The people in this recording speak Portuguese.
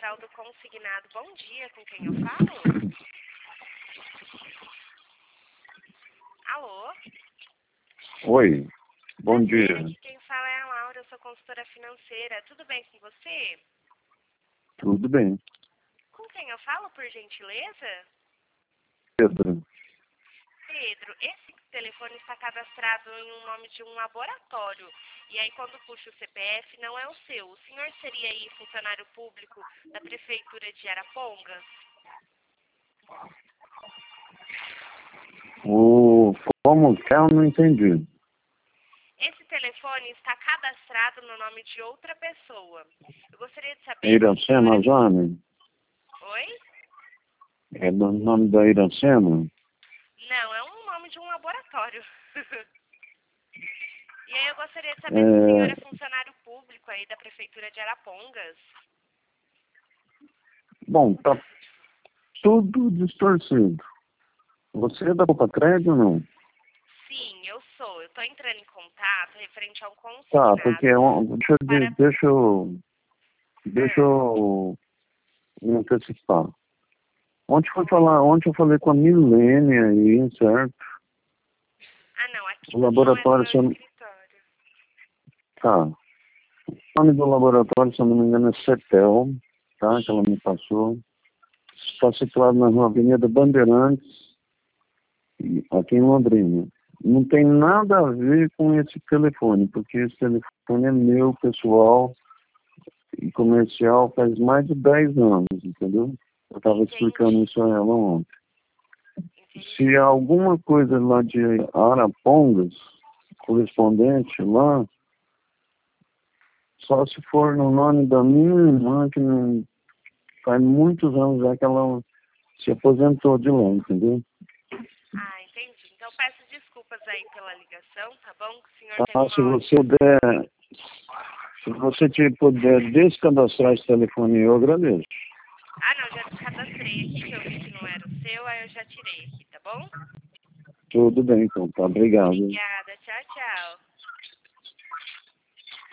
Central do Consignado. Bom dia, com quem eu falo? Alô? Oi, bom dia. Aqui quem fala é a Laura, eu sou consultora financeira. Tudo bem com você? Tudo bem. Com quem eu falo, por gentileza? Pedro, Pedro, esse telefone está cadastrado em um nome de um laboratório. E aí, quando puxa o CPF, não é o seu. O senhor seria aí funcionário público da Prefeitura de Arapongas? como que é? Eu não entendi. Esse telefone está cadastrado no nome de outra pessoa. Eu gostaria de saber... Iracema Zane? Oi? É do nome da Iracema? Não, é um nome de um laboratório. E aí eu gostaria de saber se o senhor é funcionário público aí da Prefeitura de Arapongas. Bom, tá tudo distorcido. Você é da Copa Crédito ou não? Sim, eu sou. Eu estou entrando em contato referente a um consignado. Tá, porque deixa eu me antecipar. Ontem eu falei com a Milene aí, certo? Ah, não, aqui O não é laboratório, no meu escritório. tá. O nome do laboratório, se eu não me engano, é CETEL, tá? Que ela me passou. Está situado na rua Avenida Bandeirantes, aqui em Londrina. Não tem nada a ver com esse telefone, porque esse telefone é meu, pessoal e comercial, faz mais de 10 anos, entendeu? Eu estava explicando isso a ela ontem. Se alguma coisa lá de Arapongas, correspondente lá, só se for no nome da minha irmã, que não, faz muitos anos já que ela se aposentou de lá, entendeu? Ah, entendi. Então peço desculpas aí pela ligação, tá bom? Que o senhor Ah, teve se uma você puder descadastrar esse telefone, eu agradeço. Ah, não, já cadastrei aqui, que eu vi que não era o seu, aí eu já tirei aqui, tá bom? Tudo bem, então, tá? Obrigado. Obrigada.